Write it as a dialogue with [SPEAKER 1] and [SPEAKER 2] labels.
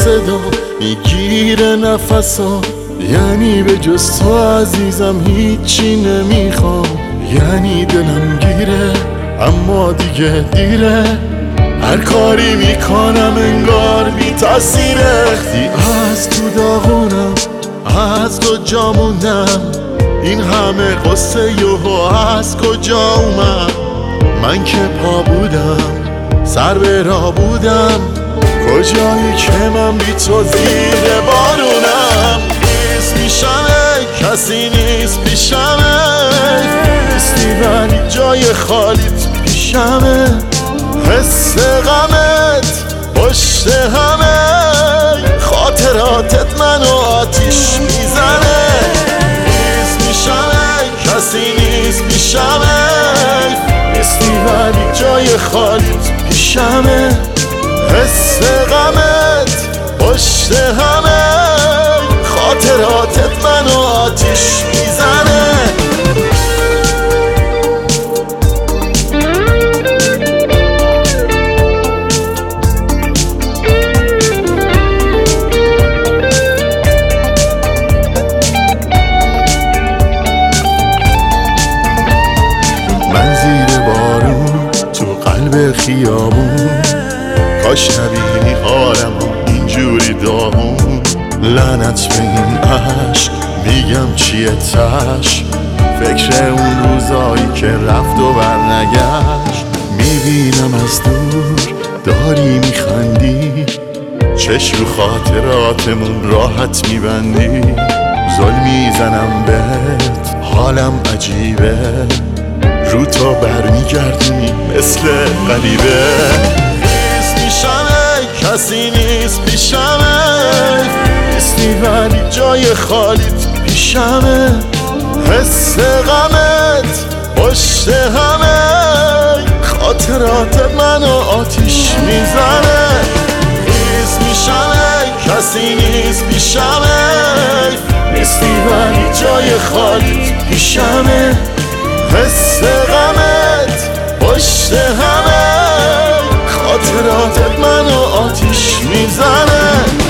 [SPEAKER 1] صدا میگیره نفسا، یعنی به جز تو عزیزم هیچی نمیخوام. یعنی دلم گیره اما دیگه دیره، هر کاری میکنم انگار بی تاثیره. وقتی از تو داغونم از کجا موندم، این همه قصه یهو از کجا اومد؟ من که پا بودم سر به راه بودم، کجایی که من بی تو زیر بارونم. نیست میشمه کسی نیست پیشمه، نیستی ولی جای خالیت پیشمه. حس غمت پشت همه، خاطراتت منو آتیش میزنه. نیست میشمه کسی نیست پیشمه، نیستی ولی جای خالیت پیشمه. حس غمت پشت همه، خاطراتت منو آتیش میزنه. من زیر بارون تو قلب خیابون، کاش نبینی حالمو اینجوری داغون. لعنت به این عشق میگم چیه تش، فکر اون روزایی که رفت و برنگشت. میبینم از دور داری میخندی، چشم رو خاطراتمون راحت میبندی. ظلم میزنم بهت حالم عجیبه، رو تو برمیگردونی مثل غریبه. کسی نیست پیشمه، نیستی ولی جای خالیت پیشمه. حس غمت پشت همه، خاطرات منو آتیش میزنه. نیست میشمه کسی نیست پیشمه، نیستی ولی جای خالیت پیشمه. حس غمت پشت همه، خاطراتت منو آتیش میزنه.